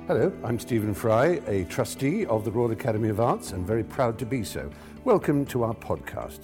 Hello, I'm Stephen Fry, a trustee of the Royal Academy of Arts and very proud to be so. Welcome to our podcast.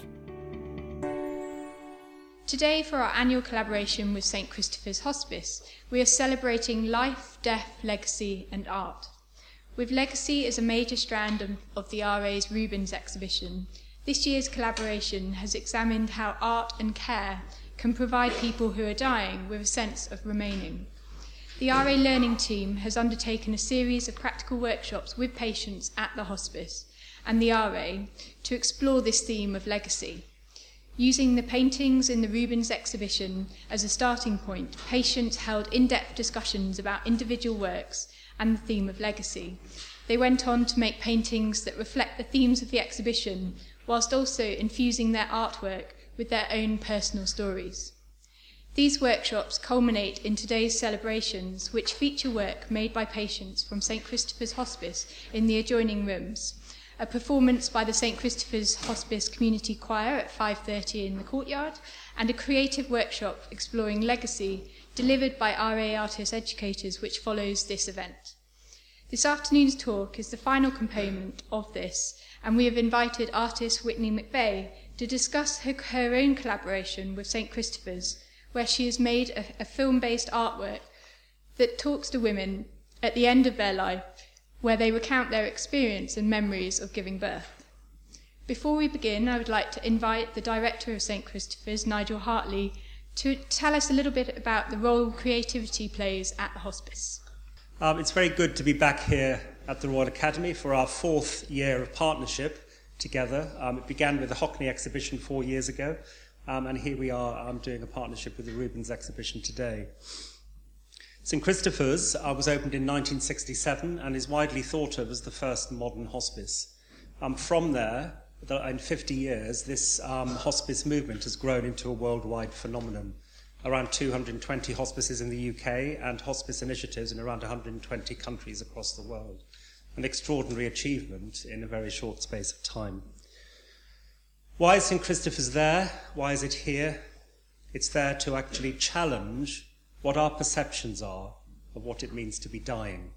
Today, for our annual collaboration with St Christopher's Hospice, we are celebrating life, death, legacy and art. With legacy as a major strand of the RA's Rubens exhibition, this year's collaboration has examined how art and care can provide people who are dying with a sense of remaining. The RA Learning Team has undertaken a series of practical workshops with patients at the hospice and the RA to explore this theme of legacy. Using the paintings in the Rubens exhibition as a starting point, patients held in-depth discussions about individual works and the theme of legacy. They went on to make paintings that reflect the themes of the exhibition, whilst also infusing their artwork with their own personal stories. These workshops culminate in today's celebrations, which feature work made by patients from St Christopher's Hospice in the adjoining rooms, a performance by the St Christopher's Hospice Community Choir at 5:30 in the courtyard, and a creative workshop exploring legacy delivered by RA artist educators, which follows this event. This afternoon's talk is the final component of this, and we have invited artist Whitney McVeigh to discuss her own collaboration with St Christopher's, where she has made a film-based artwork that talks to women at the end of their life, where they recount their experience and memories of giving birth. Before we begin, I would like to invite the director of St Christopher's, Nigel Hartley, to tell us a little bit about the role creativity plays at the hospice. It's very good to be back here at the Royal Academy for our fourth year of partnership together. It began with the Hockney exhibition 4 years ago, and here we are doing a partnership with the Rubens exhibition today. St Christopher's was opened in 1967 and is widely thought of as the first modern hospice. From there, in 50 years, this hospice movement has grown into a worldwide phenomenon. Around 220 hospices in the UK and hospice initiatives in around 120 countries across the world. An extraordinary achievement in a very short space of time. Why is St Christopher's there? Why is it here? It's there to actually challenge what our perceptions are of what it means to be dying.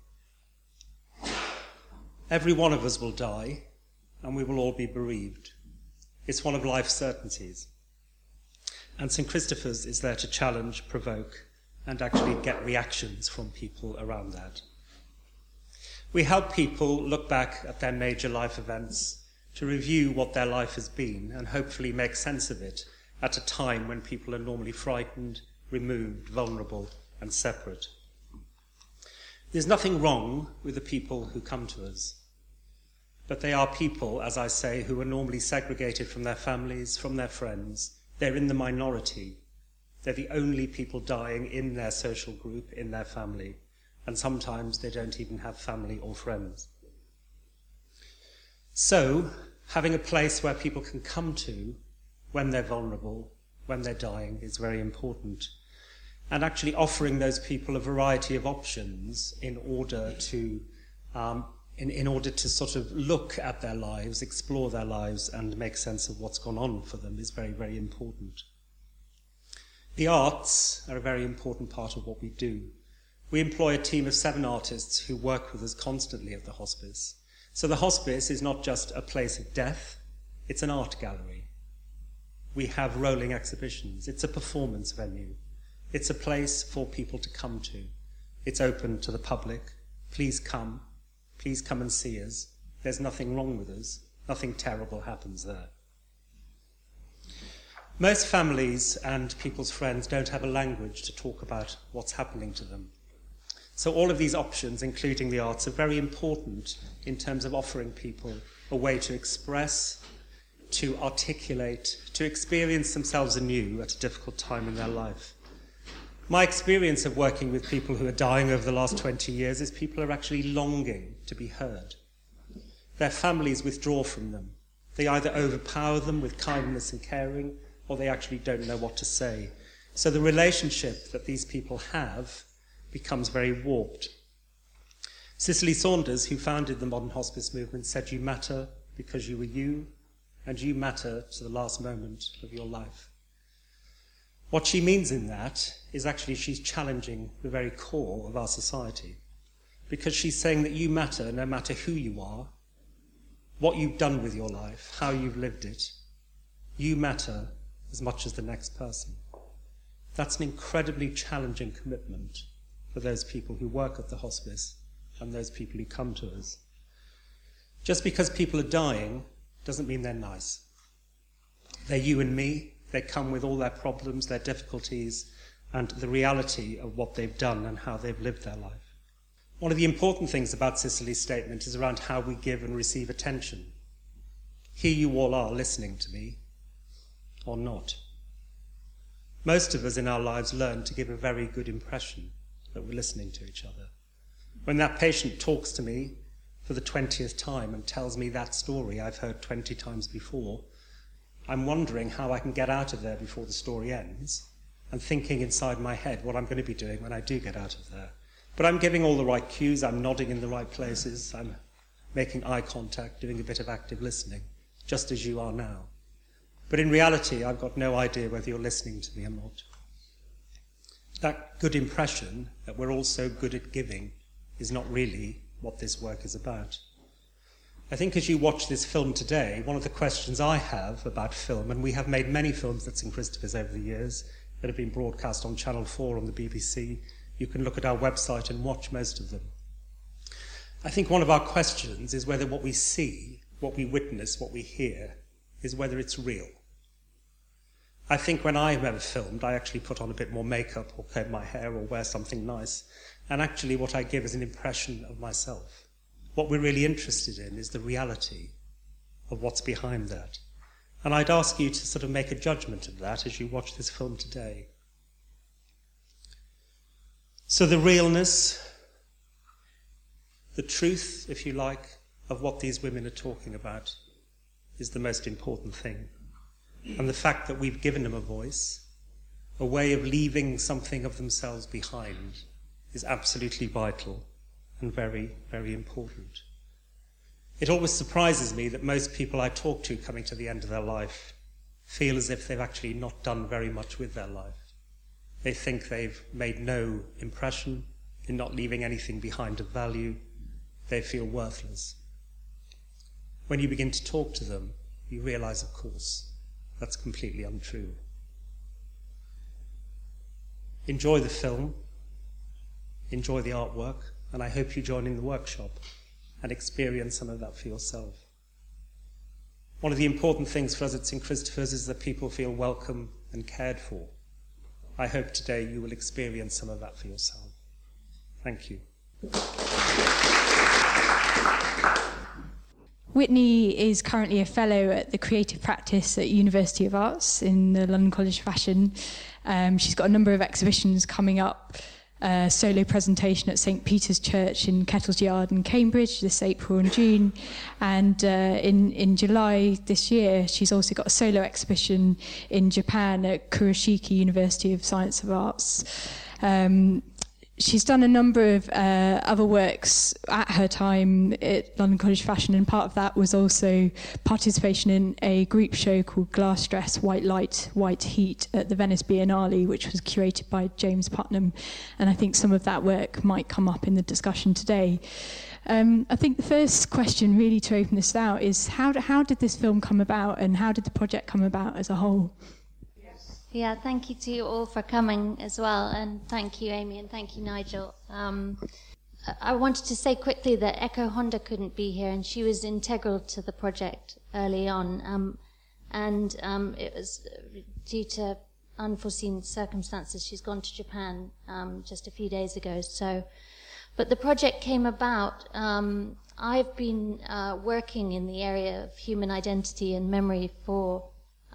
Every one of us will die, and we will all be bereaved. It's one of life's certainties. And St Christopher's is there to challenge, provoke, and actually get reactions from people around that. We help people look back at their major life events, to review what their life has been, and hopefully make sense of it at a time when people are normally frightened, removed, vulnerable, and separate. There's nothing wrong with the people who come to us, but they are people, as I say, who are normally segregated from their families, from their friends. They're in the minority. They're the only people dying in their social group, in their family, and sometimes they don't even have family or friends. So, having a place where people can come to when they're vulnerable, when they're dying, is very important. And actually offering those people a variety of options in order to sort of look at their lives, explore their lives, and make sense of what's gone on for them is very, very important. The arts are a very important part of what we do. We employ a team of 7 artists who work with us constantly at the hospice. So the hospice is not just a place of death, it's an art gallery. We have rolling exhibitions. It's a performance venue. It's a place for people to come to. It's open to the public. Please come and see us. There's nothing wrong with us. Nothing terrible happens there. Most families and people's friends don't have a language to talk about what's happening to them. So all of these options, including the arts, are very important in terms of offering people a way to express, to articulate, to experience themselves anew at a difficult time in their life. My experience of working with people who are dying over the last 20 years is people are actually longing to be heard. Their families withdraw from them. They either overpower them with kindness and caring, or they actually don't know what to say. So the relationship that these people have becomes very warped. Cicely Saunders, who founded the modern hospice movement, said you matter because you were you, and you matter to the last moment of your life. What she means in that is actually she's challenging the very core of our society. because she's saying that you matter no matter who you are, what you've done with your life, how you've lived it. You matter as much as the next person. That's an incredibly challenging commitment for those people who work at the hospice and those people who come to us. Just because people are dying doesn't mean they're nice. They're you and me. They come with all their problems, their difficulties, and the reality of what they've done and how they've lived their life. One of the important things about Cicely's statement is around how we give and receive attention. Here you all are listening to me, or not. Most of us in our lives learn to give a very good impression that we're listening to each other. When that patient talks to me for the 20th time and tells me that story I've heard 20 times before, I'm wondering how I can get out of there before the story ends, and thinking inside my head what I'm going to be doing when I do get out of there. But I'm giving all the right cues, I'm nodding in the right places, I'm making eye contact, doing a bit of active listening, just as you are now. But in reality, I've got no idea whether you're listening to me or not. That good impression that we're all so good at giving is not really what this work is about. I think as you watch this film today, one of the questions I have about film, and we have made many films at St Christopher's over the years that have been broadcast on Channel 4 on the BBC. You can look at our website and watch most of them. I think one of our questions is whether what we see, what we witness, what we hear, is whether it's real. I think when I've ever filmed, I actually put on a bit more makeup or comb my hair or wear something nice, and actually what I give is an impression of myself. What we're really interested in is the reality of what's behind that. And I'd ask you to sort of make a judgment of that as you watch this film today. So the realness, the truth, if you like, of what these women are talking about is the most important thing. And the fact that we've given them a voice, a way of leaving something of themselves behind, is absolutely vital and very, very important. It always surprises me that most people I talk to coming to the end of their life feel as if they've actually not done very much with their life. They think they've made no impression, in not leaving anything behind of value. They feel worthless. When you begin to talk to them, you realize, of course, that's completely untrue. Enjoy the film, enjoy the artwork, and I hope you join in the workshop and experience some of that for yourself. One of the important things for us at St Christopher's is that people feel welcome and cared for. I hope today you will experience some of that for yourself. Thank you. Whitney is currently a fellow at the Creative Practice at University of Arts in the London College of Fashion. She's got a number of exhibitions coming up. Solo presentation at St Peter's Church in Kettle's Yard in Cambridge this April and June, and in July this year she's also got a solo exhibition in Japan at Kurashiki University of Science and Arts. She's done a number of other works at her time at London College of Fashion, and part of that was also participation in a group show called Glass Dress, White Light, White Heat at the Venice Biennale, which was curated by James Putnam. And I think some of that work might come up in the discussion today. I think the first question really to open this out is how did this film come about, and how did the project come about as a whole? Yeah, thank you to you all for coming as well, and thank you, Amy, and thank you, Nigel. I wanted to say quickly that Echo Honda couldn't be here, and she was integral to the project early on, and it was due to unforeseen circumstances. She's gone to Japan just a few days ago. But the project came about. I've been working in the area of human identity and memory for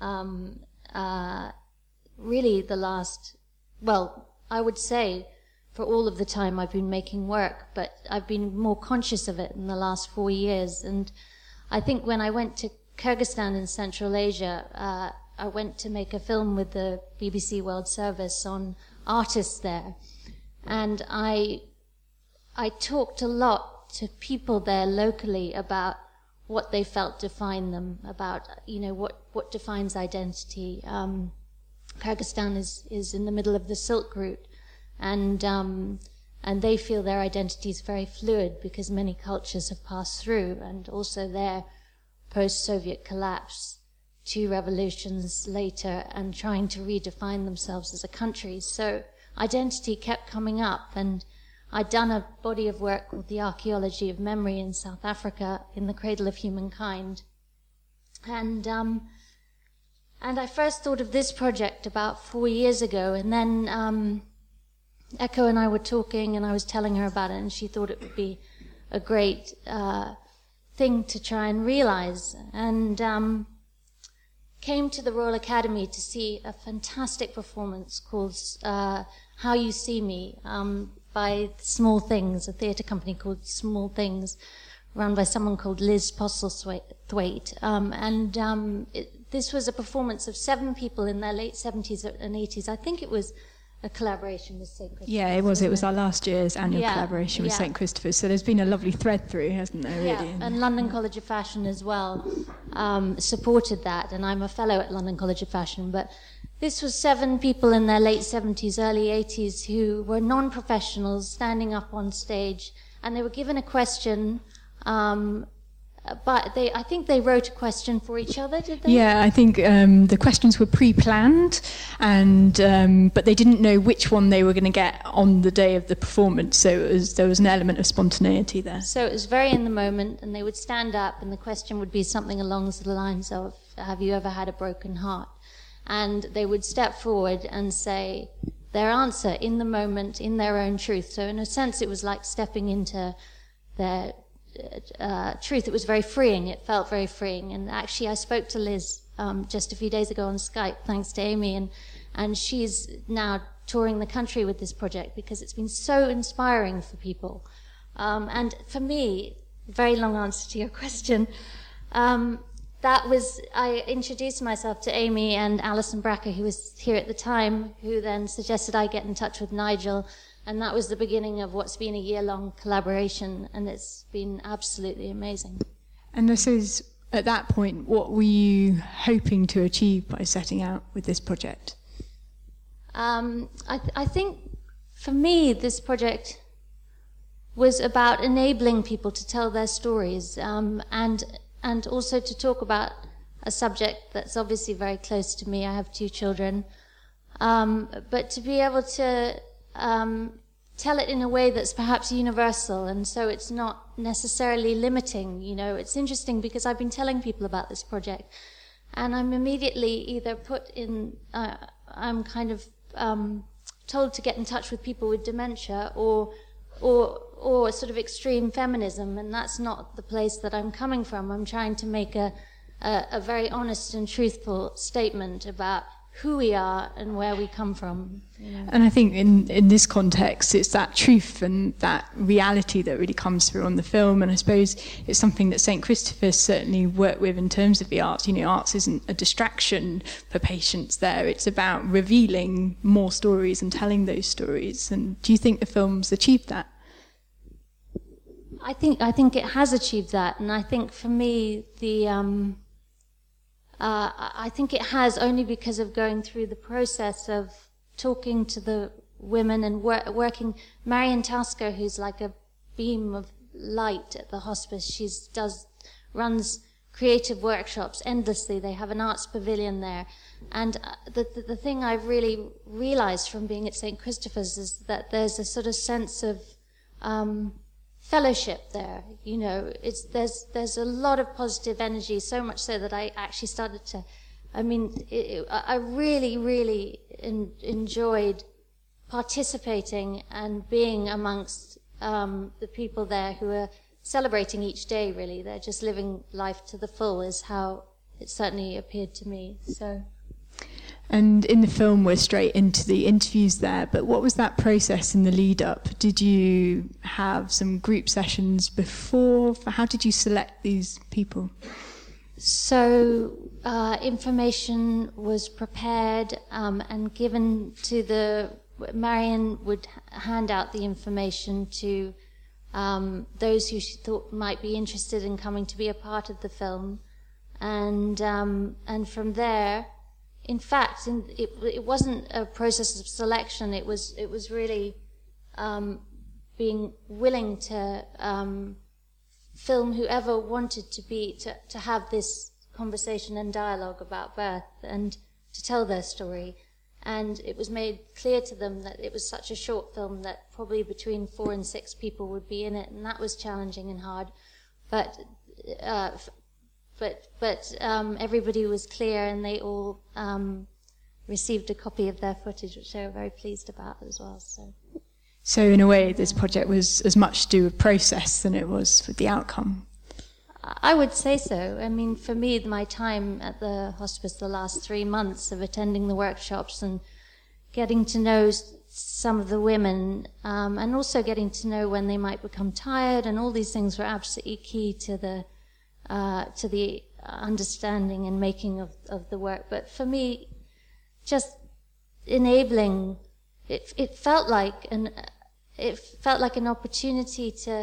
really the last, I would say for all of the time I've been making work, but I've been more conscious of it in the last 4 years. And I think when I went to Kyrgyzstan in Central Asia, I went to make a film with the BBC World Service on artists there. And I talked a lot to people there locally about what they felt defined them, about, what defines identity. Kyrgyzstan is in the middle of the Silk Route, and and they feel their identity is very fluid because many cultures have passed through, and also their post-Soviet collapse, 2 revolutions later, and trying to redefine themselves as a country. So identity kept coming up, and I'd done a body of work called The Archaeology of Memory in South Africa, in the Cradle of Humankind. And I first thought of this project about 4 years ago, and then Echo and I were talking, and I was telling her about it, and she thought it would be a great thing to try and realize, and came to the Royal Academy to see a fantastic performance called How You See Me, by Small Things, a theatre company called Small Things, run by someone called Liz Postlethwaite. This was a performance of 7 people in their late 70s and 80s. I think it was a collaboration with St. Christopher's. Yeah, it was. It was our last year's annual collaboration with St. Christopher's. So there's been a lovely thread through, hasn't there, really? Yeah, and London College of Fashion as well supported that. And I'm a fellow at London College of Fashion. But this was 7 people in their late 70s, early 80s who were non-professionals standing up on stage. And they were given a question, but I think they wrote a question for each other, did they? Yeah, I think the questions were pre-planned, and but they didn't know which one they were going to get on the day of the performance, so there was an element of spontaneity there. So it was very in the moment, and they would stand up, and the question would be something along the lines of, have you ever had a broken heart? And they would step forward and say their answer in the moment, in their own truth. So in a sense, it was like stepping into their truth. It was very freeing. It felt very freeing. And actually, I spoke to Liz just a few days ago on Skype, thanks to Amy, and she's now touring the country with this project because it's been so inspiring for people. And for me, very long answer to your question, I introduced myself to Amy and Alison Bracker, who was here at the time, who then suggested I get in touch with Nigel. And that was the beginning of what's been a year-long collaboration, and it's been absolutely amazing. And this is, at that point, what were you hoping to achieve by setting out with this project? I think, for me, this project was about enabling people to tell their stories, and also to talk about a subject that's obviously very close to me. I have 2 children. But to be able to tell it in a way that's perhaps universal, and so it's not necessarily limiting. You know, it's interesting because I've been telling people about this project, and I'm immediately either put in, I'm kind of told to get in touch with people with dementia, or sort of extreme feminism, and that's not the place that I'm coming from. I'm trying to make a very honest and truthful statement about who we are and where we come from. You know. And I think in this context, it's that truth and that reality that really comes through on the film. And I suppose it's something that St. Christopher's certainly worked with in terms of the arts. You know, arts isn't a distraction for patients there. It's about revealing more stories and telling those stories. And do you think the film's achieved that? I think it has achieved that. And I think for me, I think it has, only because of going through the process of talking to the women and working. Marion Tasker, who's like a beam of light at the hospice, runs creative workshops endlessly. They have an arts pavilion there. And the thing I've really realized from being at St. Christopher's is that there's a sort of sense of fellowship there. You know, there's a lot of positive energy, so much so that I actually started to, I really enjoyed participating and being amongst the people there who are celebrating each day, really. They're just living life to the full, is how it certainly appeared to me. So. And in the film, we're straight into the interviews there, but what was that process in the lead up? Did you have some group sessions before? How did you select these people? So information was prepared and given to Marion would hand out the information to those who she thought might be interested in coming to be a part of the film. And from there, in fact, it wasn't a process of selection. It was really being willing to film whoever wanted to have this conversation and dialogue about birth and to tell their story. And it was made clear to them that it was such a short film that probably between 4 and 6 people would be in it, and that was challenging and hard. But everybody was clear, and they all received a copy of their footage, which they were very pleased about as well. So in a way, this project was as much to do with process than it was with the outcome. I would say so. I mean, for me, my time at the hospice, the last 3 months of attending the workshops and getting to know some of the women, and also getting to know when they might become tired, and all these things were absolutely key to the understanding and making of the work. But for me, just enabling, it felt like an opportunity to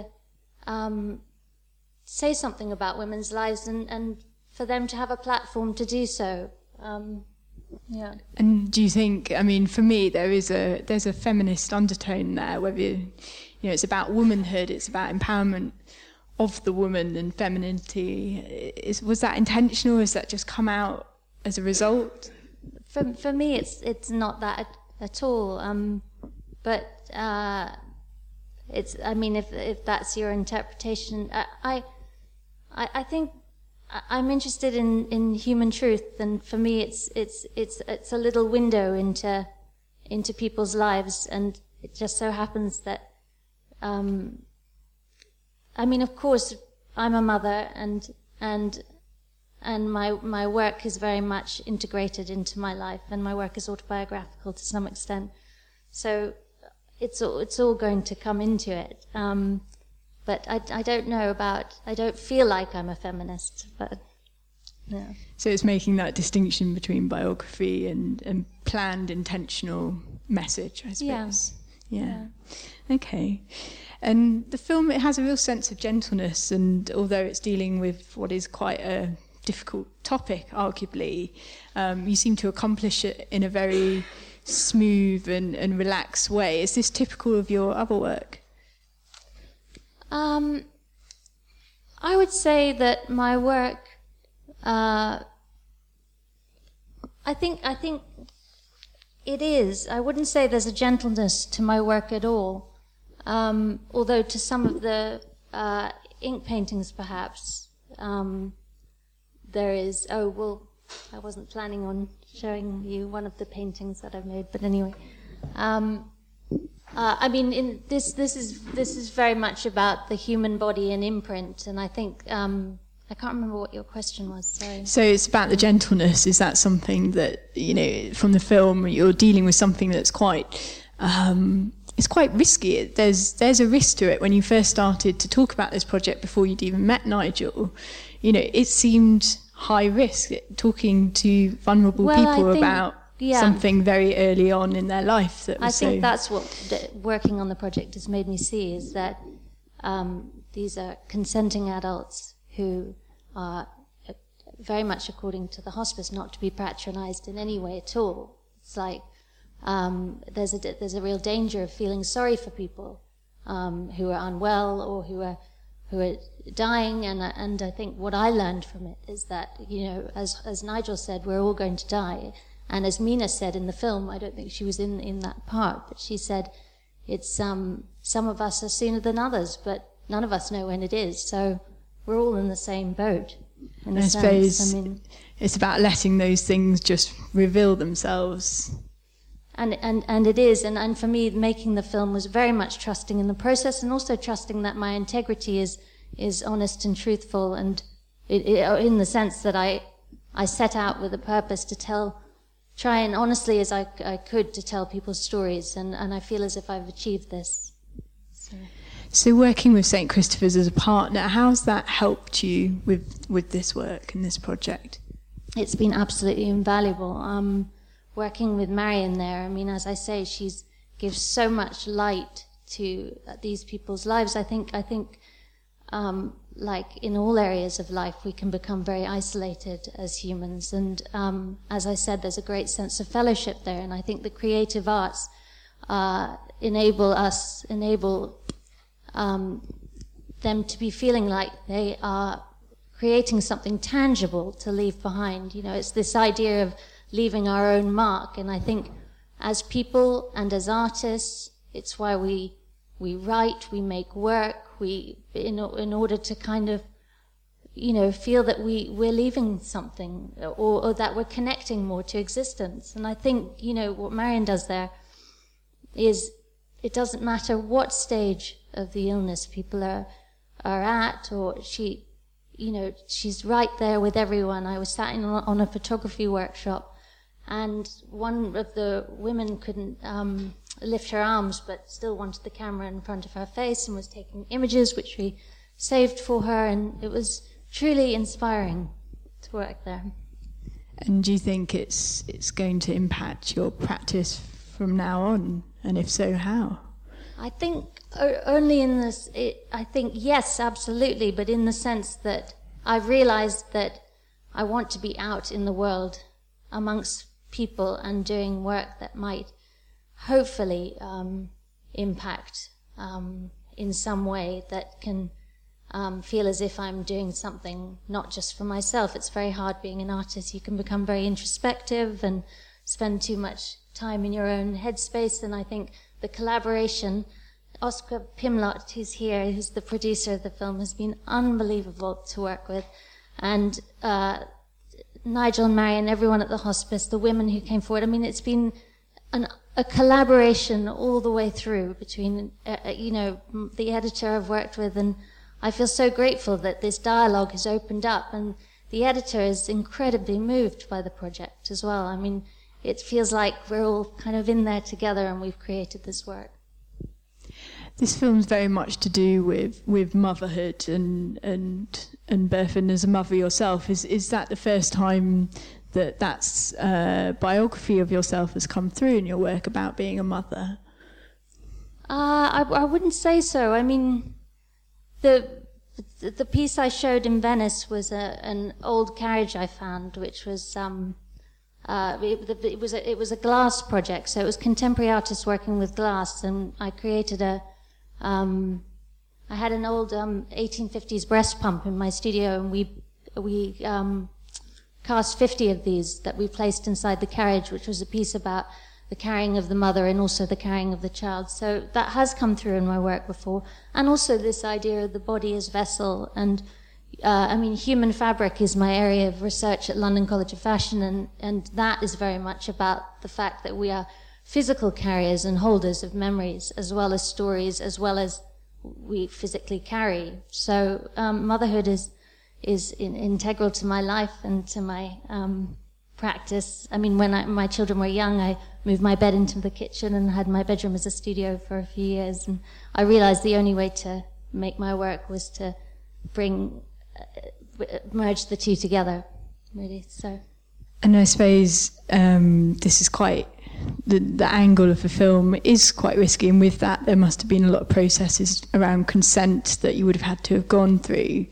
say something about women's lives, and for them to have a platform to do so. Yeah. And do you think, I mean, for me, there's a feminist undertone there, whether it's about womanhood, it's about empowerment of the woman and femininity. Was that intentional, or has that just come out as a result? For me, it's not that at all. But it's, I mean, if that's your interpretation, I think I'm interested in human truth, and for me, it's a little window into people's lives, and it just so happens that, I mean, of course, I'm a mother, and my work is very much integrated into my life, and my work is autobiographical to some extent, so it's all going to come into it. But I don't know I don't feel like I'm a feminist, but no. So it's making that distinction between biography and planned, intentional message, I suppose. Yeah. Okay. And the film, it has a real sense of gentleness, and although it's dealing with what is quite a difficult topic, arguably, you seem to accomplish it in a very smooth and relaxed way. Is this typical of your other work? I would say that my work, I think it is. I wouldn't say there's a gentleness to my work at all. Although to some of the ink paintings, perhaps, there is. Oh, well, I wasn't planning on showing you one of the paintings that I've made, but anyway. I mean, this is very much about the human body and imprint, and I think I can't remember what your question was. Sorry. So it's about the gentleness. Is that something that from the film you're dealing with something that's quite it's quite risky? There's a risk to it. When you first started to talk about this project before you'd even met Nigel, it seemed high risk talking to vulnerable people about. Yeah. Something very early on in their life that was I think that's what working on the project has made me see, is that these are consenting adults who are very much, according to the hospice, not to be patronized in any way at all. It's like there's a real danger of feeling sorry for people who are unwell or who are dying, and I think what I learned from it is that, as Nigel said, we're all going to die. And as Mina said in the film, I don't think she was in that part, but she said, it's some of us are sooner than others, but none of us know when it is. So we're all in the same boat. In a sense. Suppose it's about letting those things just reveal themselves. And it is, and for me, making the film was very much trusting in the process, and also trusting that my integrity is honest and truthful, and in the sense that I set out with a purpose to try and honestly as I could to tell people's stories, and I feel as if I've achieved this. So working with St. Christopher's as a partner, how's that helped you with this work and this project? It's been absolutely invaluable. Working with Marion there, I mean, as I say, she gives so much light to these people's lives. I think like in all areas of life, we can become very isolated as humans. And as I said, there's a great sense of fellowship there. And I think the creative arts enable them to be feeling like they are creating something tangible to leave behind. You know, it's this idea of leaving our own mark, and I think as people and as artists, it's why we write, we make work, in order to kind of, you know, feel that we're leaving something, or that we're connecting more to existence. And I think, you know, what Marion does there is, it doesn't matter what stage of the illness people are at, or she's right there with everyone. I was sat in on a photography workshop, and one of the women couldn't lift her arms, but still wanted the camera in front of her face and was taking images, which we saved for her, and it was truly inspiring to work there. And do you think it's going to impact your practice from now on? And if so, how? I think only in this, I think yes, absolutely, but in the sense that I've realized that I want to be out in the world amongst people and doing work that might hopefully impact in some way that can feel as if I'm doing something not just for myself. It's very hard being an artist. You can become very introspective and spend too much time in your own headspace, and I think the collaboration, Oscar Pimlott, who's here, who's the producer of the film, has been unbelievable to work with, and Nigel and Marion, everyone at the hospice, the women who came forward. I mean, it's been a collaboration all the way through between, the editor I've worked with, and I feel so grateful that this dialogue has opened up, and the editor is incredibly moved by the project as well. I mean, it feels like we're all kind of in there together and we've created this work. This film's very much to do with motherhood and birth, and as a mother yourself, is that the first time that's biography of yourself has come through in your work about being a mother? I wouldn't say so. I mean, the piece I showed in Venice was an old carriage I found, which was it was a glass project, so it was contemporary artists working with glass, and I created I had an old 1850s breast pump in my studio, and we cast 50 of these that we placed inside the carriage, which was a piece about the carrying of the mother and also the carrying of the child. So that has come through in my work before, and also this idea of the body as vessel. And human fabric is my area of research at London College of Fashion, and that is very much about the fact that we are physical carriers and holders of memories, as well as stories, as well as we physically carry. So motherhood is integral to my life and to my practice. I mean, when my children were young, I moved my bed into the kitchen and had my bedroom as a studio for a few years, and I realized the only way to make my work was to merge the two together, really. So, and I suppose this is quite the angle of the film is quite risky, and with that there must have been a lot of processes around consent that you would have had to have gone through.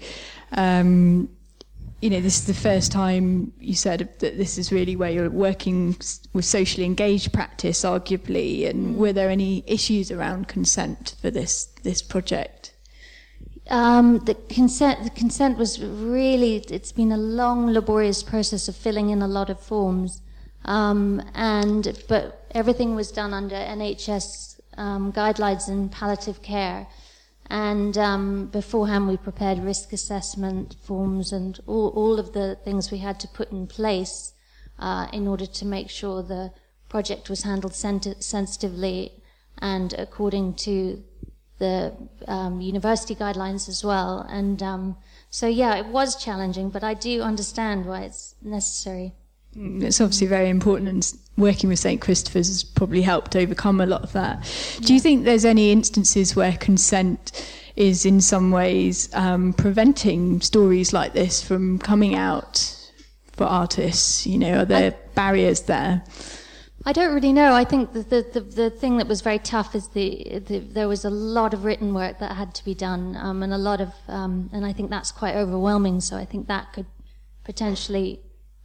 This is the first time you said that this is really where you're working with socially engaged practice, arguably, and were there any issues around consent for this project? The consent was really, it's been a long, laborious process of filling in a lot of forms, but everything was done under NHS guidelines in palliative care, and beforehand we prepared risk assessment forms and all of the things we had to put in place in order to make sure the project was handled sensitively and according to the university guidelines as well. And so, yeah, it was challenging, but I do understand why it's necessary. It's obviously very important, and working with St. Christopher's has probably helped overcome a lot of that. Yeah. Do you think there's any instances where consent is in some ways preventing stories like this from coming out for artists? Are there barriers there? I don't really know. I think the thing that was very tough is there was a lot of written work that had to be done, and a lot of and I think that's quite overwhelming. So I think that could potentially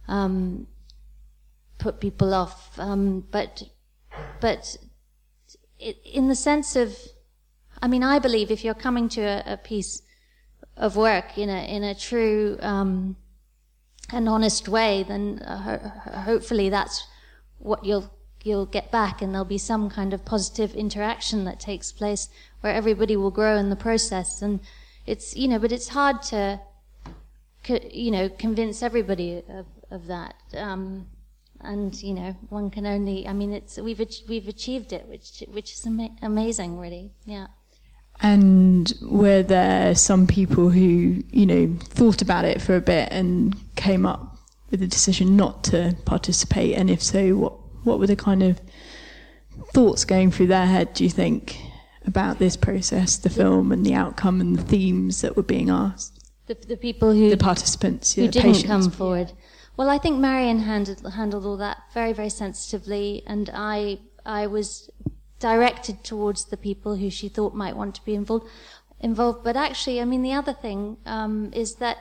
put people off. But in the sense of I mean, I believe if you're coming to a piece of work in a true and honest way, then hopefully that's what you'll get back, and there'll be some kind of positive interaction that takes place where everybody will grow in the process. And it's, but it's hard to, convince everybody of that. And one can only, we've achieved it, which is amazing, really. Yeah. And were there some people who, thought about it for a bit and came up with the decision not to participate? And if so, what were the kind of thoughts going through their head, do you think, about this process, the film and the outcome and the themes that were being asked? The people who... The participants, who didn't come forward. Well, I think Marion handled all that very, very sensitively, and I was directed towards the people who she thought might want to be involved. But actually, the other thing is that,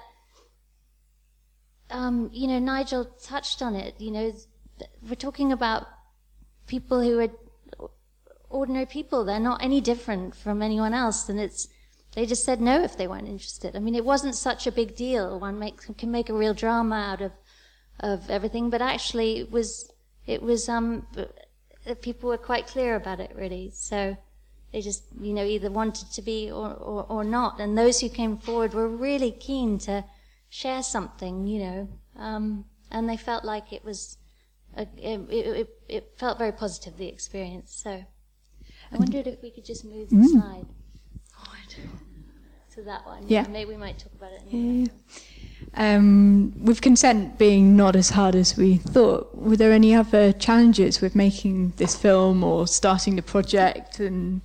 Nigel touched on it. We're talking about people who are ordinary people. They're not any different from anyone else, and they just said no if they weren't interested. It wasn't such a big deal. One can make a real drama out of everything, but actually it was people were quite clear about it, really. So they just, either wanted to be or not. And those who came forward were really keen to share something, and they felt like it was, it felt very positive, the experience. So I wondered if we could just move the slide forward to that one. Yeah. Maybe we might talk about it. With consent being not as hard as we thought, were there any other challenges with making this film or starting the project? And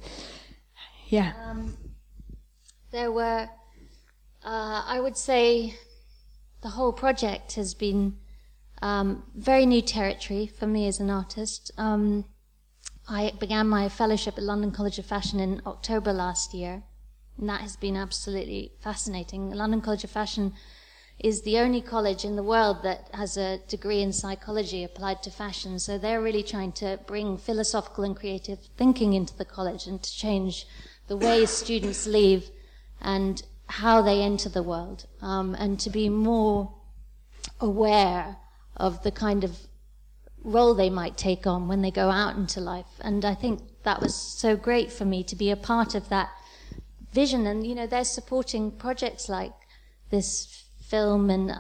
there were, I would say, the whole project has been very new territory for me as an artist. I began my fellowship at London College of Fashion in October last year, and that has been absolutely fascinating. London College of Fashion is the only college in the world that has a degree in psychology applied to fashion, so they're really trying to bring philosophical and creative thinking into the college and to change the way students leave and how they enter the world, and to be more aware of the kind of role they might take on when they go out into life. And I think that was so great for me to be a part of that vision. And they're supporting projects like this film, and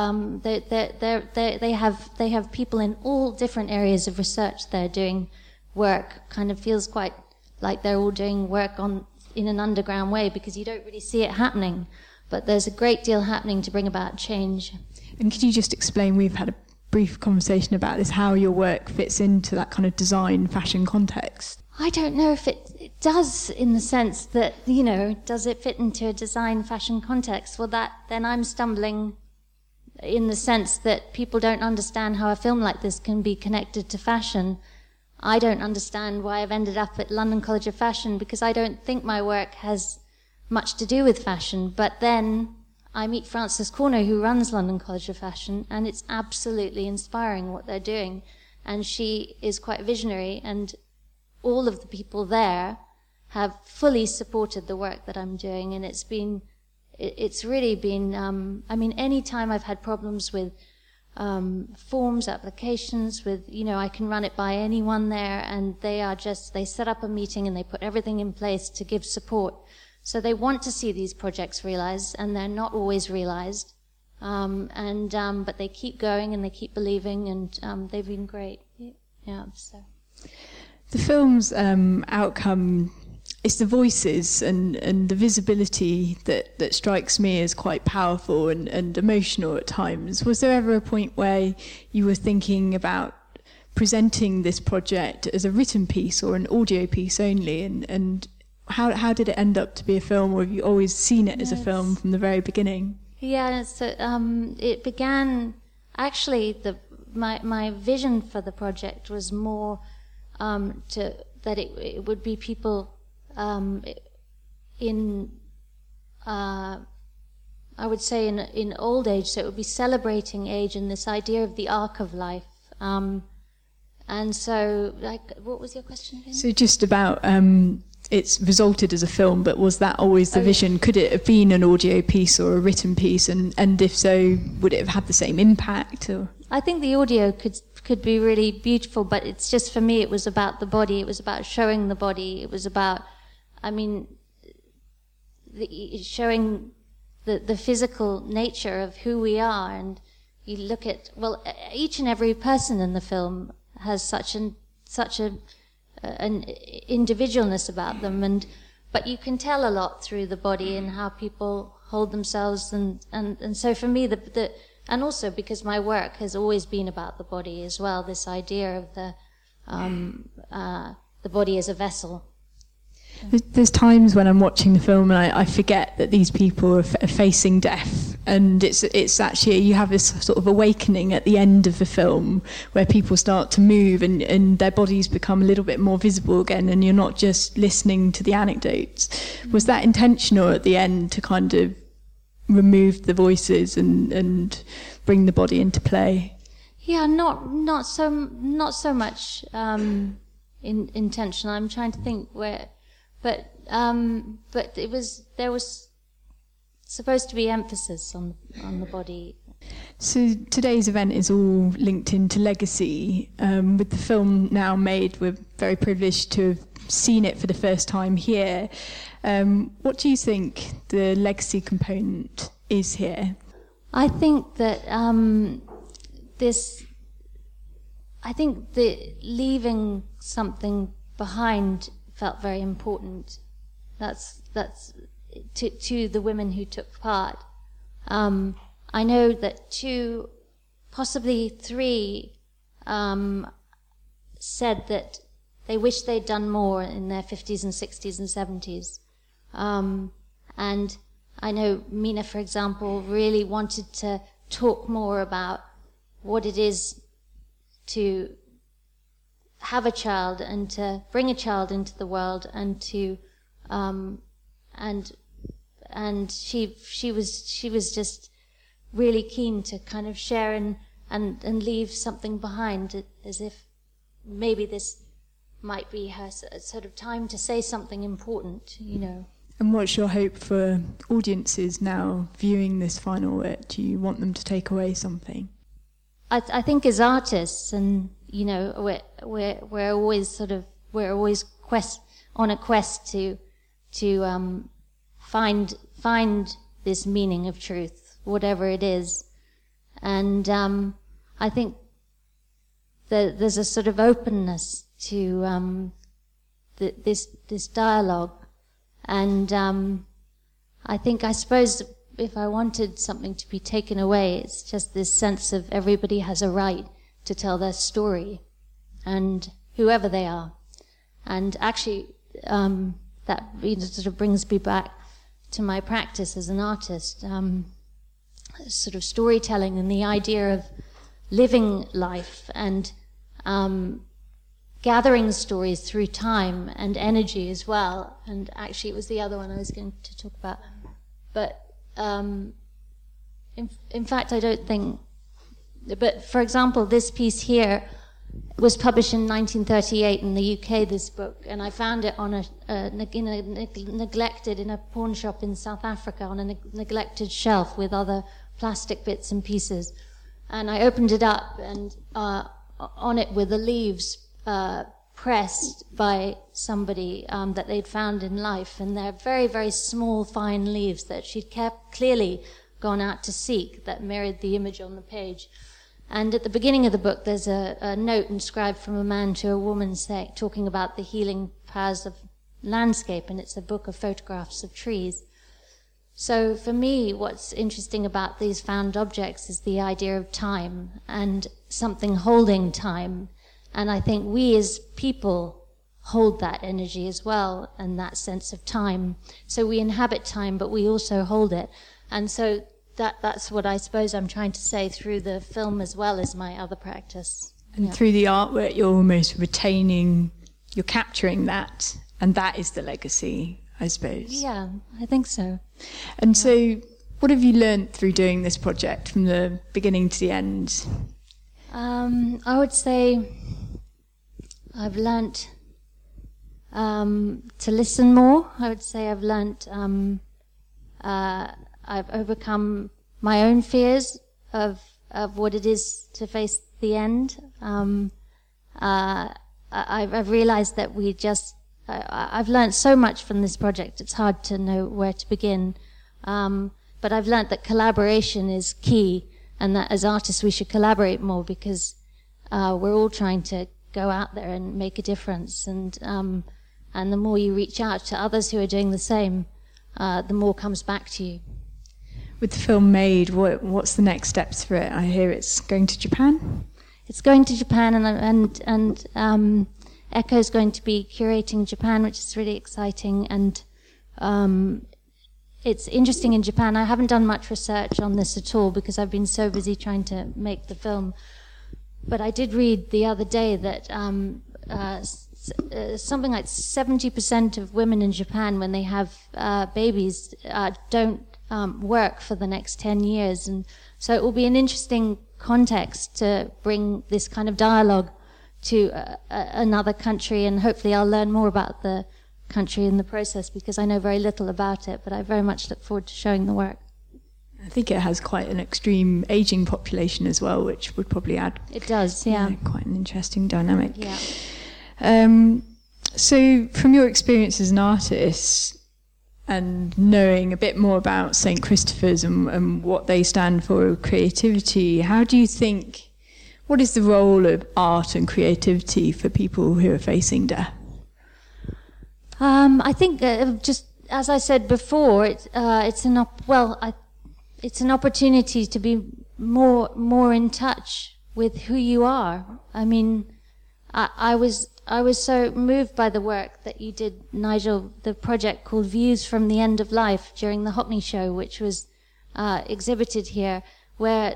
they have people in all different areas of research. They're doing work. Kind of feels quite like they're all doing work in an underground way, because you don't really see it happening, but there's a great deal happening to bring about change. And could you just explain, we've had a brief conversation about this, how your work fits into that kind of design fashion context? I don't know if it does, in the sense that, does it fit into a design fashion context? Well, then I'm stumbling in the sense that people don't understand how a film like this can be connected to fashion. I don't understand why I've ended up at London College of Fashion, because I don't think my work has much to do with fashion. But then I meet Frances Corner, who runs London College of Fashion, and it's absolutely inspiring what they're doing. And she is quite visionary, and all of the people there have fully supported the work that I'm doing. And it's really been, any time I've had problems with forms, applications, with, I can run it by anyone there, and they set up a meeting and they put everything in place to give support. So they want to see these projects realized, and they're not always realized. But they keep going and they keep believing, and they've been great. Yeah, so. The film's outcome is the voices and the visibility that strikes me as quite powerful and emotional at times. Was there ever a point where you were thinking about presenting this project as a written piece or an audio piece only, and how did it end up to be a film, or have you always seen it as a film from the very beginning? Yeah, so it began, actually, my vision for the project was more that it would be people I would say in old age, so it would be celebrating age and this idea of the arc of life. And so, what was your question again? So just about it's resulted as a film, but was that always the vision? Could it have been an audio piece or a written piece, and if so, would it have had the same impact? Or? I think the audio could be really beautiful, but it's just, for me, it was about the body. It was about showing the body. It was about, showing the physical nature of who we are. And you look at, well, each and every person in the film has such an individualness about them, but you can tell a lot through the body and how people hold themselves, and so for me, and also because my work has always been about the body as well, this idea of the body as a vessel. There's times when I'm watching the film and I forget that these people are facing death, and it's actually, you have this sort of awakening at the end of the film where people start to move and their bodies become a little bit more visible again, and you're not just listening to the anecdotes. Was that intentional at the end, to kind of remove the voices and bring the body into play? Yeah, not so much intentional. I'm trying to think where. But there was supposed to be emphasis on the body. So today's event is all linked into legacy. With the film now made, we're very privileged to have seen it for the first time here. What do you think the legacy component is here? I think that the leaving something behind felt very important. That's to the women who took part. I know that 2, possibly 3, said that they wished they'd done more in their 50s and 60s and 70s. And I know Mina, for example, really wanted to talk more about what it is to have a child and to bring a child into the world, and to and she was just really keen to kind of share and leave something behind, as if maybe this might be her sort of time to say something important, you know. And what's your hope for audiences now viewing this final work? Do you want them to take away something? I think as artists, and you know, we're always on a quest to find this meaning of truth, whatever it is, and I think that there's a sort of openness to this dialogue, and I suppose if I wanted something to be taken away, it's just this sense of everybody has a right to tell their story, and whoever they are. And actually, that sort of brings me back to my practice as an artist, sort of storytelling and the idea of living life and gathering stories through time and energy as well. And actually, it was the other one I was going to talk about. But in fact, I don't think. But for example, this piece here was published in 1938 in the UK. This book, and I found it on neglected in a pawn shop in South Africa on a neglected shelf with other plastic bits and pieces. And I opened it up, and on it were the leaves pressed by somebody that they'd found in life, and they're very, very small, fine leaves that she'd clearly gone out to seek, that mirrored the image on the page. And at the beginning of the book, there's a note inscribed from a man to a woman talking about the healing powers of landscape, and it's a book of photographs of trees. So for me, what's interesting about these found objects is the idea of time and something holding time. And I think we as people hold that energy as well, and that sense of time. So we inhabit time, but we also hold it. And so that's what I suppose I'm trying to say through the film as well as my other practice. And through the artwork, you're almost you're capturing that, and that is the legacy, I suppose. Yeah, I think so. And so what have you learned through doing this project from the beginning to the end? I would say I've learnt to listen more. I would say I've learnt, I've overcome my own fears of what it is to face the end. I've realized that I've learnt so much from this project, it's hard to know where to begin. But I've learnt that collaboration is key, and that as artists we should collaborate more, because we're all trying to go out there and make a difference. And the more you reach out to others who are doing the same, the more comes back to you. With the film made, what's the next steps for it? I hear it's going to Japan. It's going to Japan, and Echo's going to be curating Japan, which is really exciting. And it's interesting in Japan. I haven't done much research on this at all because I've been so busy trying to make the film. But I did read the other day that something like 70% of women in Japan, when they have babies, don't work for the next 10 years. And so it will be an interesting context to bring this kind of dialogue to another country, and hopefully I'll learn more about the country in the process, because I know very little about it, but I very much look forward to showing the work. I think it has quite an extreme aging population as well, which would probably add... It does, yeah. Quite an interesting dynamic. Yeah. So from your experience as an artist, and knowing a bit more about St. Christopher's and what they stand for, creativity, how do you think, what is the role of art and creativity for people who are facing death? I think just as I said before, it's an opportunity to be more in touch with who you are. I mean, I was so moved by the work that you did, Nigel, the project called Views from the End of Life during the Hockney Show, which was exhibited here, where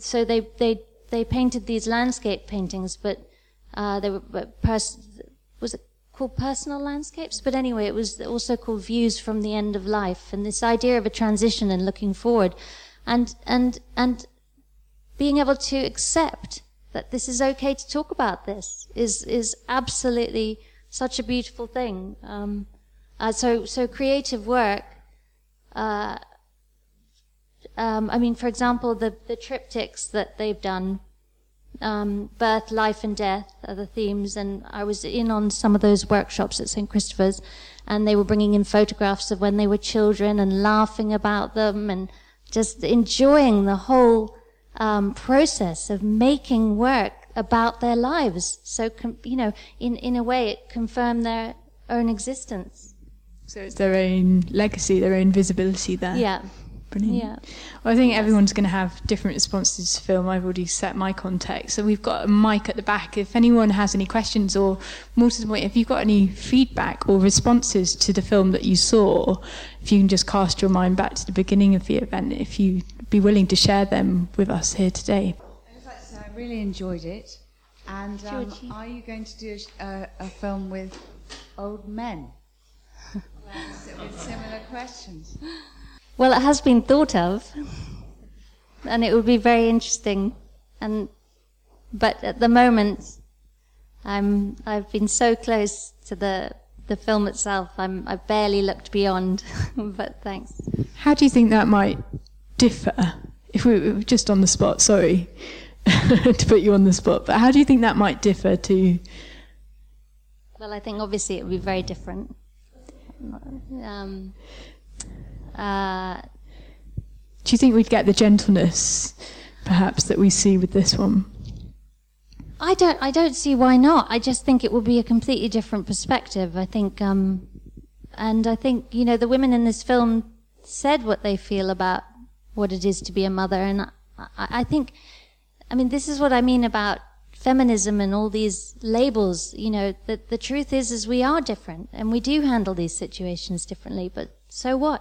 they painted these landscape paintings, but they were was it called personal landscapes? But anyway, it was also called Views from the End of Life, and this idea of a transition and looking forward, and being able to accept that this is okay to talk about this is absolutely such a beautiful thing. So creative work. I mean, for example, the triptychs that they've done, birth, life, and death are the themes, and I was in on some of those workshops at St. Christopher's, and they were bringing in photographs of when they were children and laughing about them and just enjoying the whole process of making work about their lives. So, in a way, it confirmed their own existence. So it's their own legacy, their own visibility there. Yeah. Brilliant. Yeah. Well, I think everyone's going to have different responses to film. I've already set my context. So we've got a mic at the back. If anyone has any questions, or more to the point, if you've got any feedback or responses to the film that you saw, if you can just cast your mind back to the beginning of the event, if you'd be willing to share them with us here today. I'd like to say I really enjoyed it. And are you going to do a film with old men? With similar questions? Well, it has been thought of, and it would be very interesting. But at the moment, I've been so close to the film itself. I've barely looked beyond. But thanks. How do you think that might differ? If we were just on the spot, sorry to put you on the spot, but how do you think that might differ to? Well, I think obviously it would be very different. Do you think we'd get the gentleness, perhaps, that we see with this one? I don't see why not. I just think it would be a completely different perspective. I think, and I think, the women in this film said what they feel about what it is to be a mother, and I think, this is what I mean about feminism and all these labels. That the truth is we are different, and we do handle these situations differently. But so what?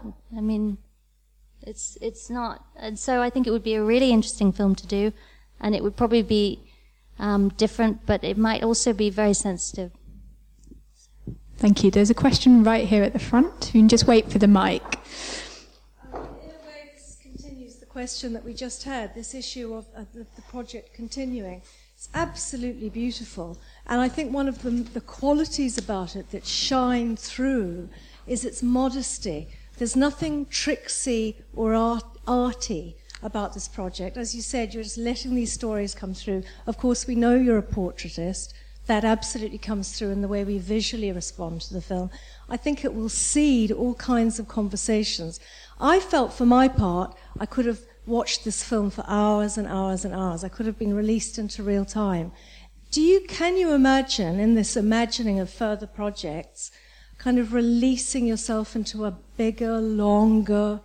It's not. And so I think it would be a really interesting film to do, and it would probably be different, but it might also be very sensitive. Thank you. There's a question right here at the front. You can just wait for the mic. In a way, this continues the question that we just had, this issue of the project continuing. It's absolutely beautiful. And I think one of the qualities about it that shine through is its modesty. There's nothing tricksy or arty about this project. As you said, you're just letting these stories come through. Of course, we know you're a portraitist. That absolutely comes through in the way we visually respond to the film. I think it will seed all kinds of conversations. I felt, for my part, I could have watched this film for hours and hours and hours. I could have been released into real time. Can you imagine, in this imagining of further projects, kind of releasing yourself into a bigger, longer,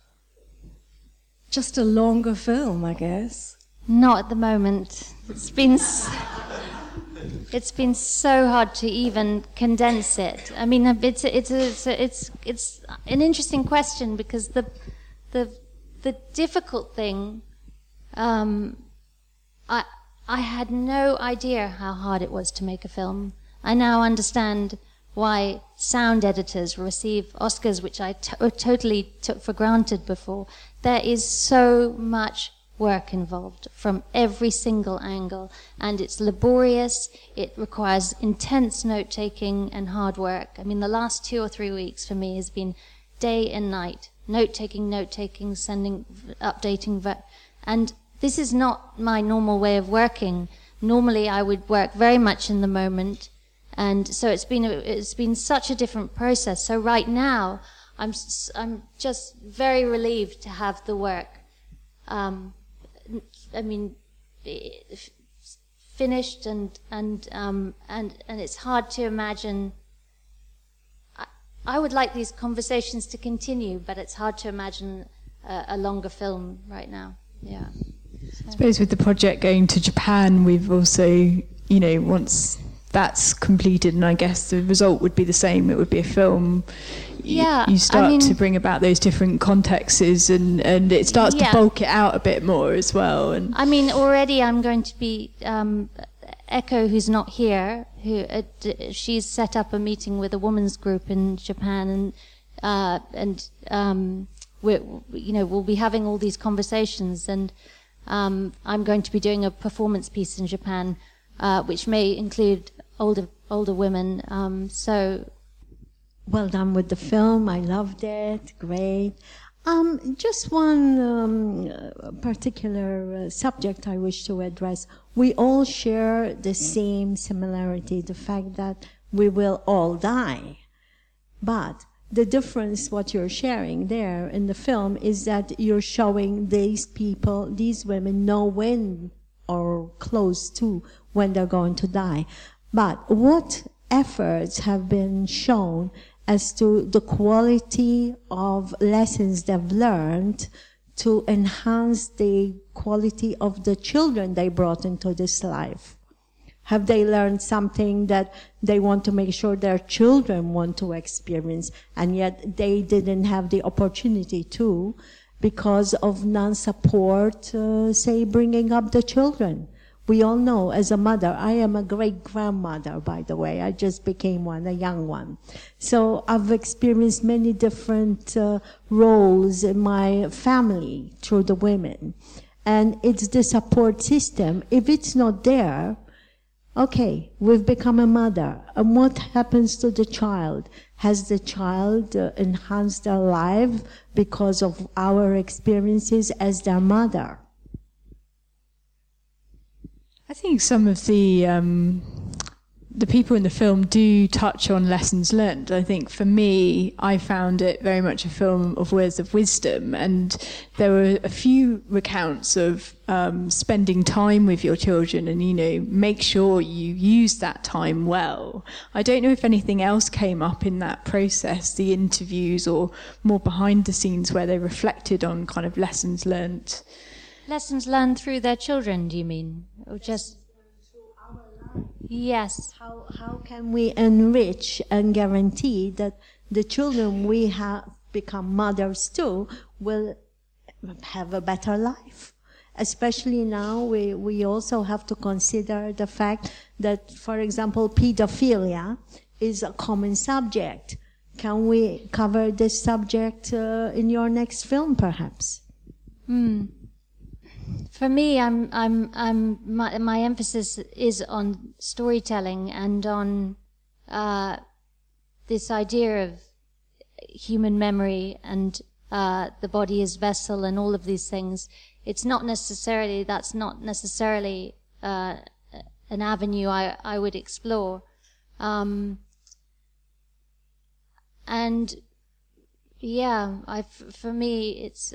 just a longer film, I guess? Not at the moment. It's been so hard to even condense it. I mean, it's an interesting question, because the difficult thing, I had no idea how hard it was to make a film. I now understand why sound editors receive Oscars, which I totally took for granted before. There is so much work involved from every single angle, and it's laborious. It requires intense note-taking and hard work. I mean, the last 2 or 3 weeks for me has been day and night, note-taking, sending, updating, and this is not my normal way of working. Normally I would work very much in the moment, and so it's been such a different process. So right now I'm just very relieved to have the work finished, and it's hard to imagine. I would like these conversations to continue, but it's hard to imagine a longer film right now. Yeah. I suppose with the project going to Japan, we've also, once that's completed, and I guess the result would be the same, it would be a film. Yeah, you start to bring about those different contexts, and it starts to bulk it out a bit more as well. And I mean, already I'm going to be Echo, who's not here, she's set up a meeting with a women's group in Japan, and we'll be having all these conversations, and I'm going to be doing a performance piece in Japan, which may include older women. So, well done with the film. I loved it. Great. Just one particular subject I wish to address. We all share the same similarity, the fact that we will all die. But the difference, what you're sharing there in the film, is that you're showing these people, these women, know when or close to when they're going to die. But what efforts have been shown as to the quality of lessons they've learned to enhance the quality of the children they brought into this life? Have they learned something that they want to make sure their children want to experience, and yet they didn't have the opportunity to because of non-support, say, bringing up the children? We all know, as a mother, I am a great-grandmother, by the way. I just became one, a young one. So I've experienced many different roles in my family through the women. And it's the support system. If it's not there, okay, we've become a mother. And what happens to the child? Has the child enhanced their life because of our experiences as their mother? I think some of the people in the film do touch on lessons learned. I think for me, I found it very much a film of words of wisdom, and there were a few recounts of spending time with your children, and make sure you use that time well. I don't know if anything else came up in that process, the interviews or more behind the scenes, where they reflected on kind of lessons learned. Lessons learned through their children, do you mean? Or just through our life? Yes. How can we enrich and guarantee that the children we have become mothers to will have a better life? Especially now, we also have to consider the fact that, for example, pedophilia is a common subject. Can we cover this subject in your next film, perhaps? For me, my emphasis is on storytelling and on this idea of human memory and the body as vessel and all of these things. That's not necessarily an avenue I would explore. And yeah, for me, it's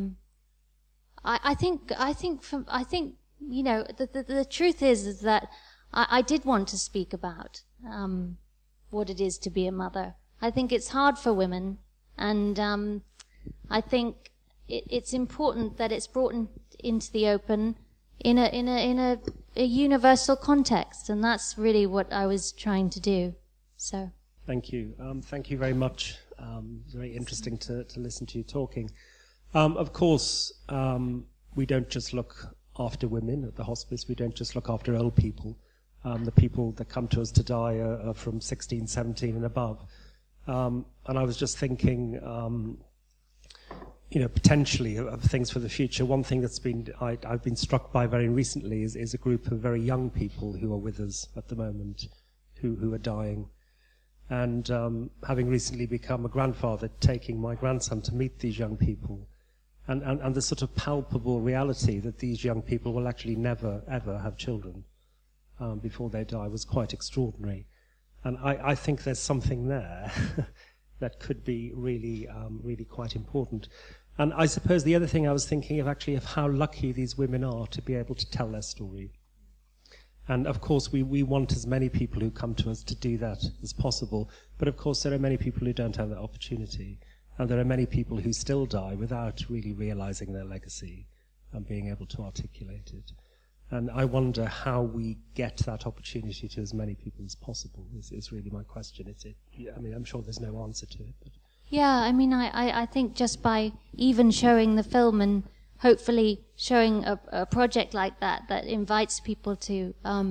I think you know, the truth is that I did want to speak about what it is to be a mother. I think it's hard for women, and I think it's important that it's brought into the open in a universal context, and that's really what I was trying to do. So thank you very much. Very interesting to listen to you talking. Of course, we don't just look after women at the hospice. We don't just look after old people. The people that come to us to die are from 16, 17 and above. And I was just thinking, you know, potentially of things for the future. One thing that's I've been struck by very recently is a group of very young people who are with us at the moment, who are dying. And having recently become a grandfather, taking my grandson to meet these young people, and the sort of palpable reality that these young people will actually never, ever have children before they die was quite extraordinary. And I think there's something there that could be really, really quite important. And I suppose the other thing I was thinking of actually of how lucky these women are to be able to tell their story. And of course, we want as many people who come to us to do that as possible. But of course, there are many people who don't have that opportunity. And there are many people who still die without really realizing their legacy and being able to articulate it. And I wonder how we get that opportunity to as many people as possible is really my question. I mean, I'm sure there's no answer to it. But. Yeah, I mean, I think just by even showing the film and hopefully showing a project like that invites people to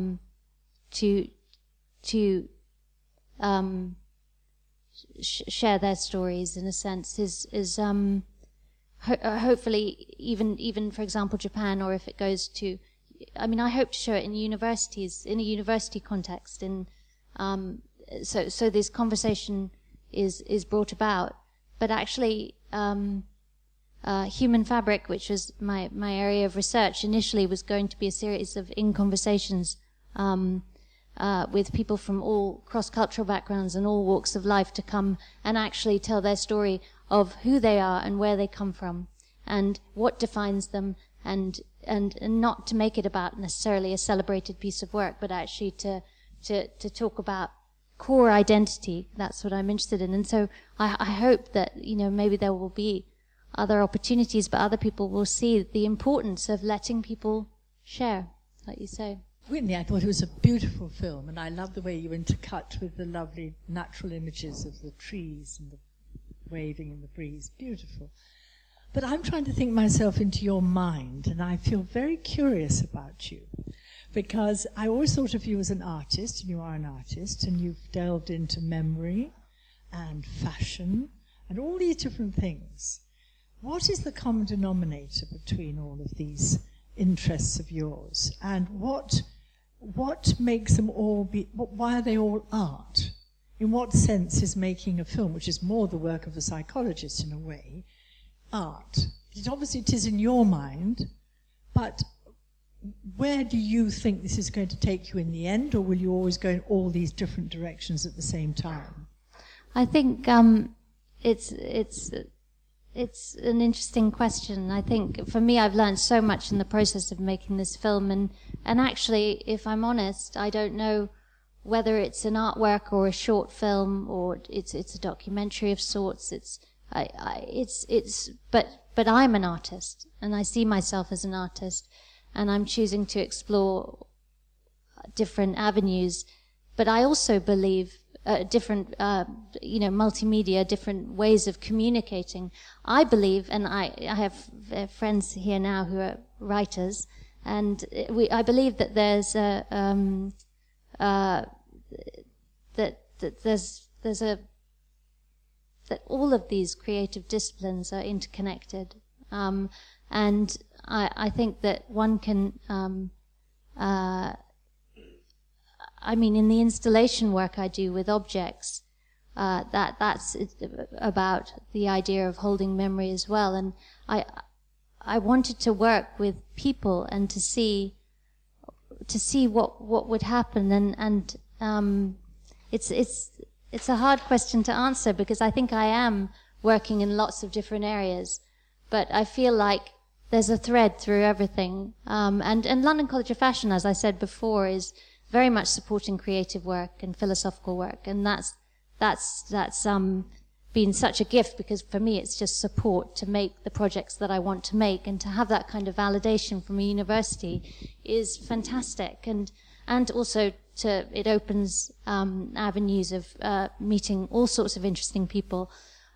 share their stories in a sense is hopefully even for example Japan, or if it goes to, I mean, I hope to show it in universities, in a university context, so this conversation is brought about. But actually Human Fabric, which was my area of research, initially was going to be a series of conversations with people from all cross-cultural backgrounds and all walks of life to come and actually tell their story of who they are and where they come from and what defines them, and not to make it about necessarily a celebrated piece of work, but actually to talk about core identity. That's what I'm interested in. And so I hope that, you know, maybe there will be other opportunities, but other people will see the importance of letting people share, like you say. Whitney, I thought it was a beautiful film, and I love the way you intercut with the lovely natural images of the trees and the waving in the breeze. Beautiful. But I'm trying to think myself into your mind, and I feel very curious about you, because I always thought of you as an artist, and you are an artist, and you've delved into memory and fashion and all these different things. What is the common denominator between all of these interests of yours, and what makes them all be, why are they all art? In what sense is making a film, which is more the work of a psychologist in a way, art? Obviously it is in your mind, but where do you think this is going to take you in the end, or will you always go in all these different directions at the same time? I think it's an interesting question. I think for me, I've learned so much in the process of making this film, and actually, if I'm honest, I don't know whether it's an artwork or a short film or it's a documentary of sorts. But I'm an artist, and I see myself as an artist, and I'm choosing to explore different avenues. But I also believe different, multimedia, different ways of communicating. I believe, and I have friends here now who are writers, and I believe that there's that all of these creative disciplines are interconnected. And I think that one can, in the installation work I do with objects, that's about the idea of holding memory as well. And I wanted to work with people and to see what would happen. And it's a hard question to answer, because I think I am working in lots of different areas, but I feel like there's a thread through everything. And London College of Fashion, as I said before, is very much supporting creative work and philosophical work, and that's been such a gift, because for me it's just support to make the projects that I want to make, and to have that kind of validation from a university is fantastic, and also it opens avenues of meeting all sorts of interesting people.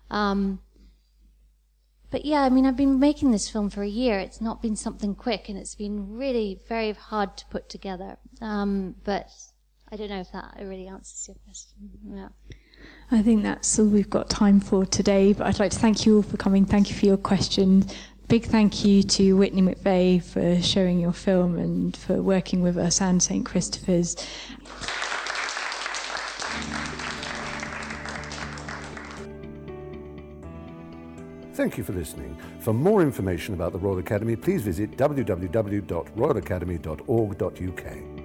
But yeah, I've been making this film for a year. It's not been something quick, and it's been really very hard to put together. But I don't know if that really answers your question. Yeah. I think that's all we've got time for today, but I'd like to thank you all for coming. Thank you for your questions. Big thank you to Whitney McVeigh for showing your film and for working with us, and St. Christopher's. Thank you for listening. For more information about the Royal Academy, please visit www.royalacademy.org.uk.